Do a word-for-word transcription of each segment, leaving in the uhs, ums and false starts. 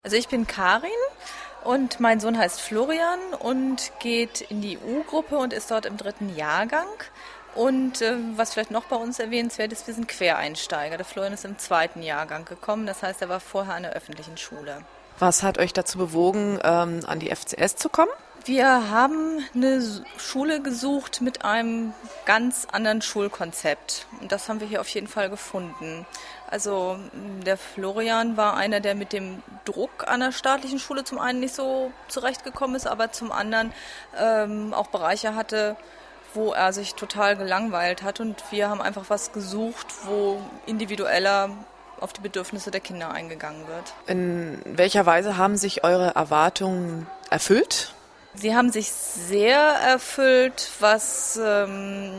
Also ich bin Karin und mein Sohn heißt Florian und geht in die U-Gruppe und ist dort im dritten Jahrgang. Und äh, was vielleicht noch bei uns erwähnenswert ist, wir sind Quereinsteiger. Der Florian ist im zweiten Jahrgang gekommen, das heißt, er war vorher an der öffentlichen Schule. Was hat euch dazu bewogen, ähm, an die F C S zu kommen? Wir haben eine Schule gesucht mit einem ganz anderen Schulkonzept. Und das haben wir hier auf jeden Fall gefunden. Also der Florian war einer, der mit dem Druck an der staatlichen Schule zum einen nicht so zurechtgekommen ist, aber zum anderen ähm, auch Bereiche hatte, wo er sich total gelangweilt hat. Und wir haben einfach was gesucht, wo individueller auf die Bedürfnisse der Kinder eingegangen wird. In welcher Weise haben sich eure Erwartungen erfüllt? Sie haben sich sehr erfüllt, was ähm,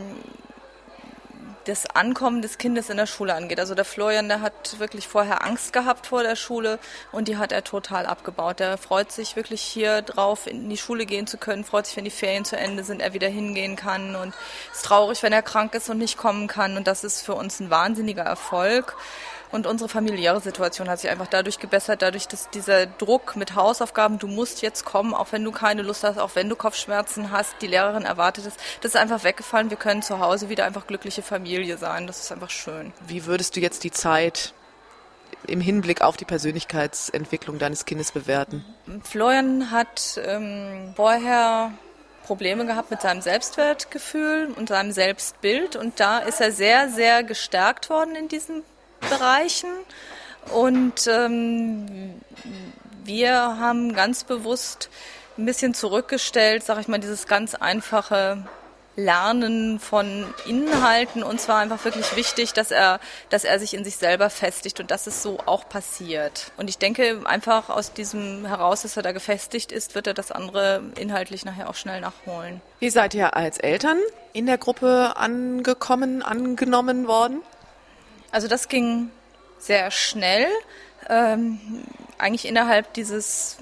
das Ankommen des Kindes in der Schule angeht. Also der Florian, der hat wirklich vorher Angst gehabt vor der Schule und die hat er total abgebaut. Der freut sich wirklich hier drauf, in die Schule gehen zu können, freut sich, wenn die Ferien zu Ende sind, er wieder hingehen kann und ist traurig, wenn er krank ist und nicht kommen kann. Und das ist für uns ein wahnsinniger Erfolg. Und unsere familiäre Situation hat sich einfach dadurch gebessert, dadurch, dass dieser Druck mit Hausaufgaben, du musst jetzt kommen, auch wenn du keine Lust hast, auch wenn du Kopfschmerzen hast, die Lehrerin erwartet es, das ist einfach weggefallen. Wir können zu Hause wieder einfach glückliche Familie sein. Das ist einfach schön. Wie würdest du jetzt die Zeit im Hinblick auf die Persönlichkeitsentwicklung deines Kindes bewerten? Florian hat ähm, vorher Probleme gehabt mit seinem Selbstwertgefühl und seinem Selbstbild. Und da ist er sehr, sehr gestärkt worden in diesem Bereichen und ähm, wir haben ganz bewusst ein bisschen zurückgestellt, sage ich mal, dieses ganz einfache Lernen von Inhalten. Uns war einfach wirklich wichtig, dass er, dass er sich in sich selber festigt und dass es so auch passiert. Und ich denke einfach aus diesem heraus, dass er da gefestigt ist, wird er das andere inhaltlich nachher auch schnell nachholen. Wie seid ihr als Eltern in der Gruppe angekommen, angenommen worden? Also das ging sehr schnell, ähm, eigentlich innerhalb dieses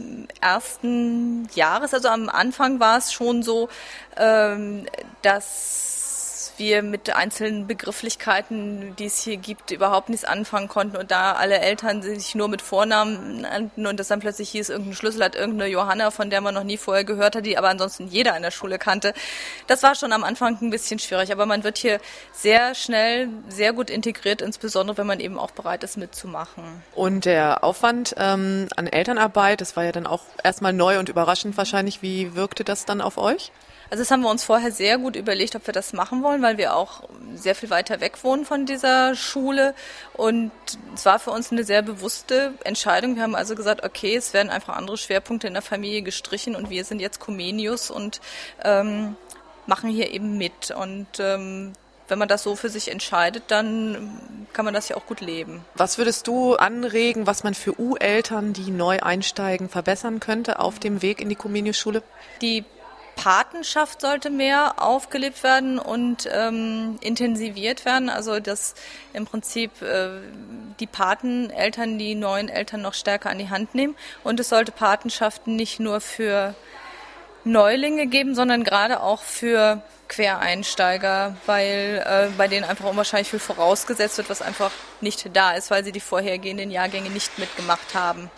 ersten Jahres. Also am Anfang war es schon so, ähm, dass wir mit einzelnen Begrifflichkeiten, die es hier gibt, überhaupt nichts anfangen konnten und da alle Eltern sich nur mit Vornamen nannten und das dann plötzlich hieß, irgendein Schlüssel hat irgendeine Johanna, von der man noch nie vorher gehört hat, die aber ansonsten jeder in der Schule kannte. Das war schon am Anfang ein bisschen schwierig, aber man wird hier sehr schnell, sehr gut integriert, insbesondere wenn man eben auch bereit ist mitzumachen. Und der Aufwand ähm, an Elternarbeit, das war ja dann auch erstmal neu und überraschend wahrscheinlich. Wie wirkte das dann auf euch? Also das haben wir uns vorher sehr gut überlegt, ob wir das machen wollen, weil wir auch sehr viel weiter weg wohnen von dieser Schule. Und es war für uns eine sehr bewusste Entscheidung. Wir haben also gesagt, okay, es werden einfach andere Schwerpunkte in der Familie gestrichen und wir sind jetzt Comenius und ähm, machen hier eben mit. Und ähm, wenn man das so für sich entscheidet, dann kann man das ja auch gut leben. Was würdest du anregen, was man für U-Eltern, die neu einsteigen, verbessern könnte auf dem Weg in die Comenius-Schule? Die Patenschaft sollte mehr aufgelebt werden und ähm, intensiviert werden. Also dass im Prinzip äh, die Pateneltern die neuen Eltern noch stärker an die Hand nehmen. Und es sollte Patenschaften nicht nur für Neulinge geben, sondern gerade auch für Quereinsteiger, weil äh, bei denen einfach unwahrscheinlich viel vorausgesetzt wird, was einfach nicht da ist, weil sie die vorhergehenden Jahrgänge nicht mitgemacht haben.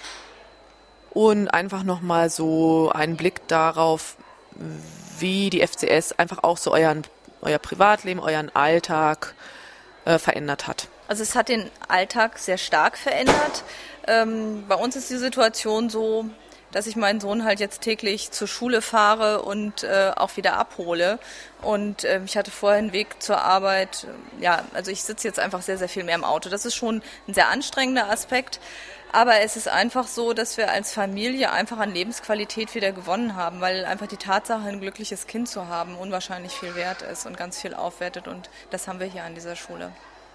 Und einfach nochmal so einen Blick darauf, wie die F C S einfach auch so euren, euer Privatleben, euren Alltag äh, verändert hat. Also es hat den Alltag sehr stark verändert. Ähm, bei uns ist die Situation so, dass ich meinen Sohn halt jetzt täglich zur Schule fahre und äh, auch wieder abhole. Und äh, ich hatte vorher einen Weg zur Arbeit. Ja, also ich sitze jetzt einfach sehr, sehr viel mehr im Auto. Das ist schon ein sehr anstrengender Aspekt. Aber es ist einfach so, dass wir als Familie einfach an Lebensqualität wieder gewonnen haben, weil einfach die Tatsache, ein glückliches Kind zu haben, unwahrscheinlich viel wert ist und ganz viel aufwertet. Und das haben wir hier an dieser Schule.